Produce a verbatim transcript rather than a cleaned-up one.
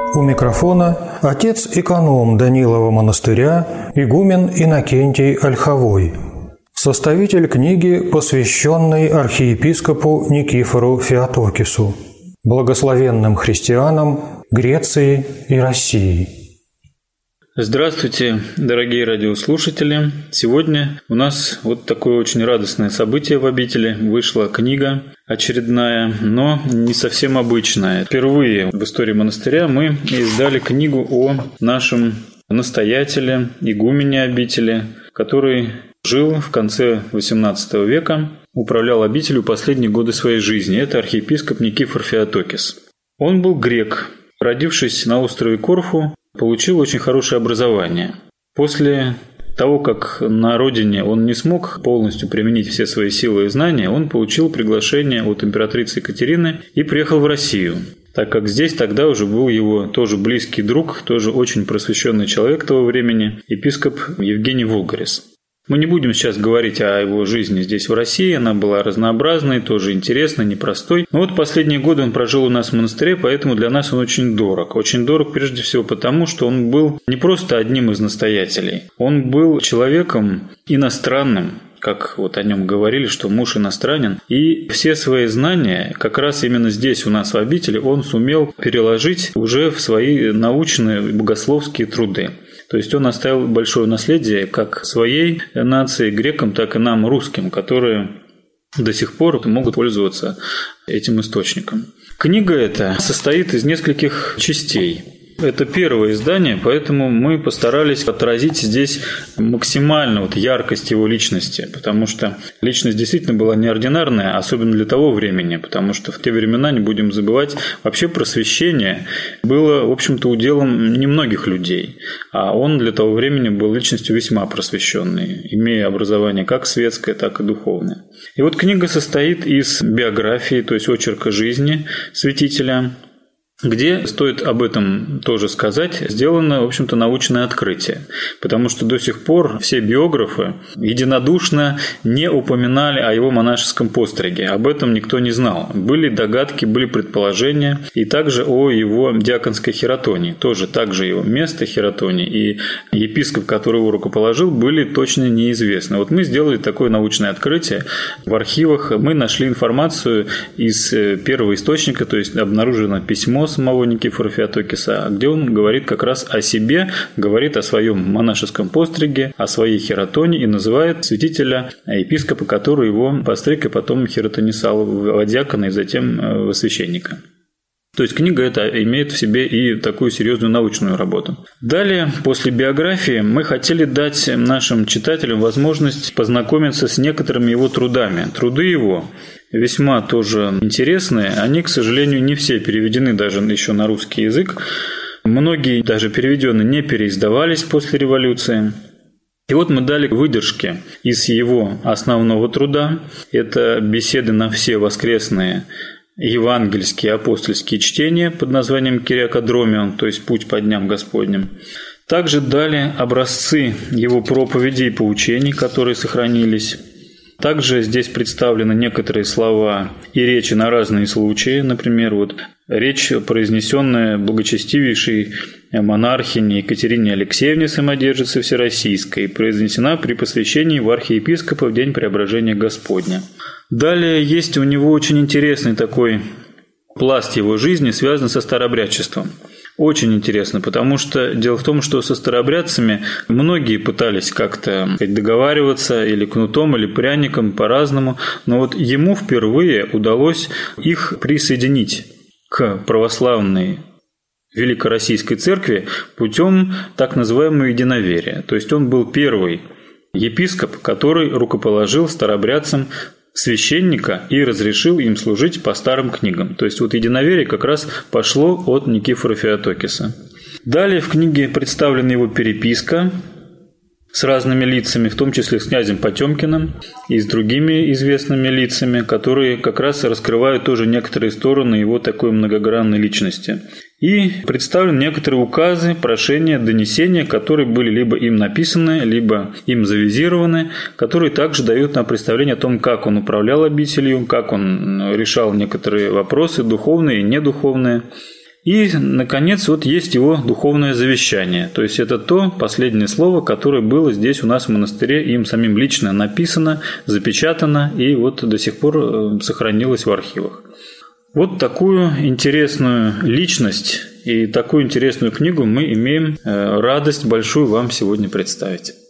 У микрофона отец-эконом Данилова монастыря, игумен Иннокентий Ольховой, составитель книги, посвященной архиепископу Никифору Феотокису, благословенным христианам Греции и России. Здравствуйте, дорогие радиослушатели! Сегодня у нас вот такое очень радостное событие в обители. Вышла книга очередная, но не совсем обычная. Впервые в истории монастыря мы издали книгу о нашем настоятеле, игумене обители, который жил в конце восемнадцатого века, управлял обителью последние годы своей жизни. Это архиепископ Никифор Феотокис. Он был грек. Родившись на острове Корфу, получил очень хорошее образование. После того, как на родине он не смог полностью применить все свои силы и знания, он получил приглашение от императрицы Екатерины и приехал в Россию, так как здесь тогда уже был его тоже близкий друг, тоже очень просвещенный человек того времени, епископ Евгений Вулгарис. Мы не будем сейчас говорить о его жизни здесь, в России. Она была разнообразной, тоже интересной, непростой. Но вот последние годы он прожил у нас в монастыре, поэтому для нас он очень дорог. Очень дорог прежде всего потому, что он был не просто одним из настоятелей. Он был человеком иностранным, как вот о нем говорили, что муж иностранен. И все свои знания как раз именно здесь у нас в обители он сумел переложить уже в свои научные богословские труды. То есть он оставил большое наследие как своей нации, грекам, так и нам, русским, которые до сих пор могут пользоваться этим источником. Книга эта состоит из нескольких частей. Это первое издание, поэтому мы постарались отразить здесь максимально вот яркость его личности, потому что личность действительно была неординарная, особенно для того времени, потому что в те времена, не будем забывать, вообще просвещение было, в общем-то, уделом немногих людей, а он для того времени был личностью весьма просвещенной, имея образование как светское, так и духовное. И вот книга состоит из биографии, то есть очерка жизни святителя, где, стоит об этом тоже сказать, сделано, в общем-то, научное открытие. Потому что до сих пор все биографы единодушно не упоминали о его монашеском постриге. Об этом никто не знал. Были догадки, были предположения. И также о его диаконской хератонии. Тоже также его место хератонии и епископ, который его рукоположил, были точно неизвестны. Вот мы сделали такое научное открытие. В архивах мы нашли информацию из первого источника, то есть обнаружено письмо самого Никифора Феотокиса, где он говорит как раз о себе, говорит о своем монашеском постриге, о своей хератонии и называет святителя, епископа, который его постриг и потом хератонисал в диакона и затем в священника. То есть книга эта имеет в себе и такую серьезную научную работу. Далее, после биографии, мы хотели дать нашим читателям возможность познакомиться с некоторыми его трудами. Труды его весьма тоже интересные. Они, к сожалению, не все переведены даже еще на русский язык. Многие даже переведенные не переиздавались после революции. И вот мы дали выдержки из его основного труда. Это беседы на все воскресные евангельские апостольские чтения под названием «Кириакодромион», то есть «Путь по дням Господним». Также дали образцы его проповедей и поучений, которые сохранились. Также здесь представлены некоторые слова и речи на разные случаи. Например, вот речь, произнесенная благочестивейшей монархине Екатерине Алексеевне Самодержице Всероссийской, произнесена при посвящении в архиепископа в день Преображения Господня. Далее есть у него очень интересный такой пласт его жизни, связанный со старообрядчеством. Очень интересно, потому что дело в том, что со старообрядцами многие пытались как-то договариваться или кнутом, или пряником, по-разному, но вот ему впервые удалось их присоединить к православной Великороссийской церкви путем так называемого единоверия. То есть он был первый епископ, который рукоположил старообрядцам священника и разрешил им служить по старым книгам. То есть вот единоверие как раз пошло от Никифора Феотокиса. Далее в книге представлена его переписка с разными лицами, в том числе с князем Потемкиным и с другими известными лицами, которые как раз раскрывают тоже некоторые стороны его такой многогранной личности. И представлены некоторые указы, прошения, донесения, которые были либо им написаны, либо им завизированы, которые также дают нам представление о том, как он управлял обителью, как он решал некоторые вопросы духовные и недуховные. И, наконец, вот есть его духовное завещание. То есть это то последнее слово, которое было здесь у нас в монастыре, им самим лично написано, запечатано и вот до сих пор сохранилось в архивах. Вот такую интересную личность и такую интересную книгу мы имеем радость большую вам сегодня представить.